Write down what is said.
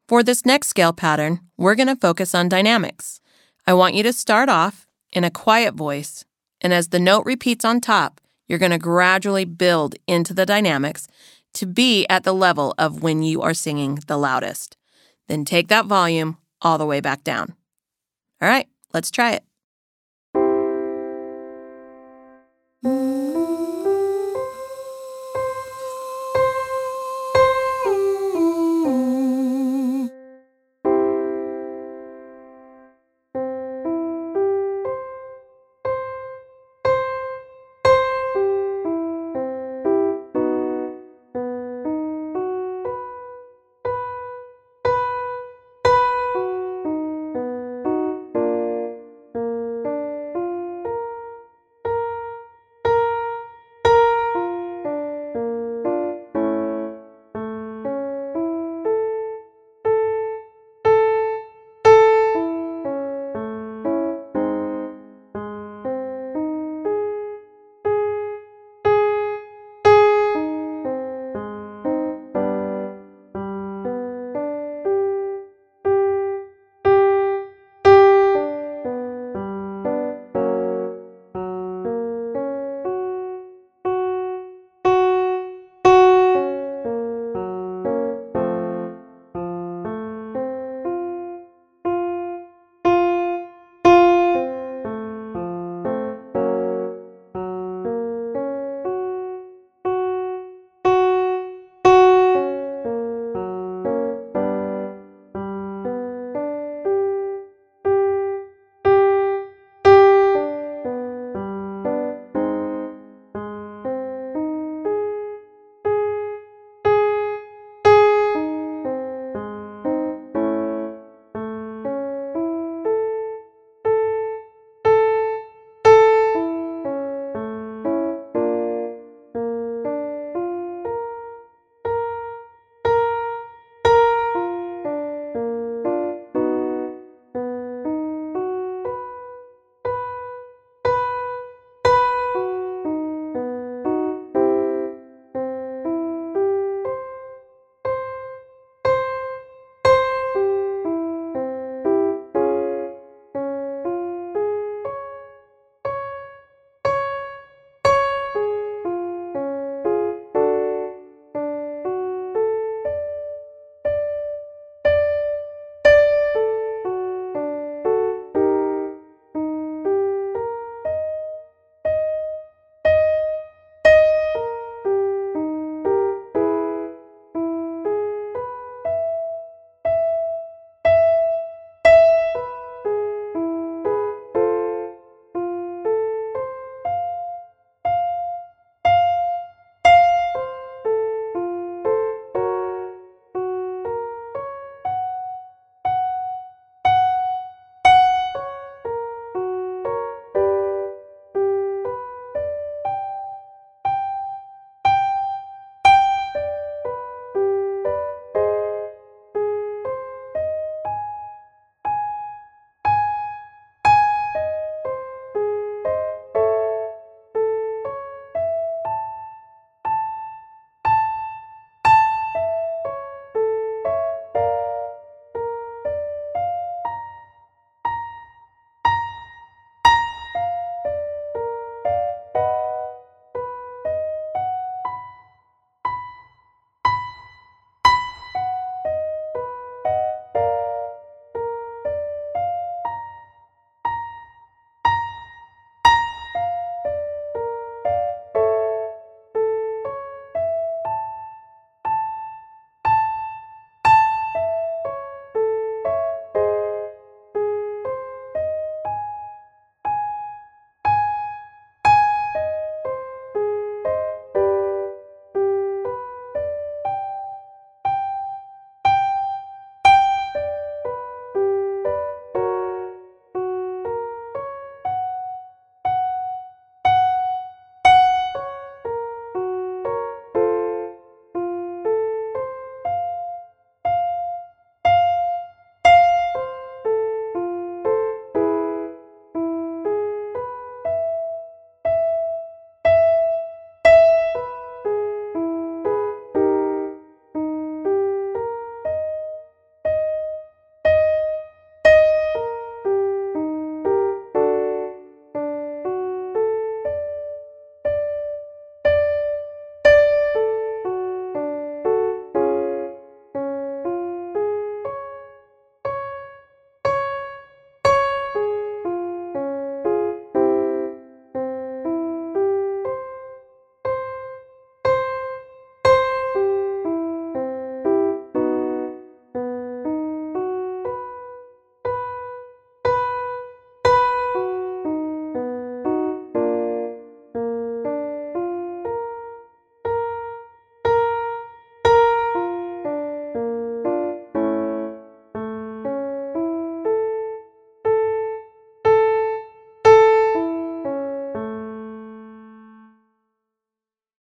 For this next scale pattern, we're going to focus on dynamics. I want you to start off in a quiet voice, and as the note repeats on top, you're going to gradually build into the dynamics to be at the level of when you are singing the loudest. Then take that volume all the way back down. All right, let's try it.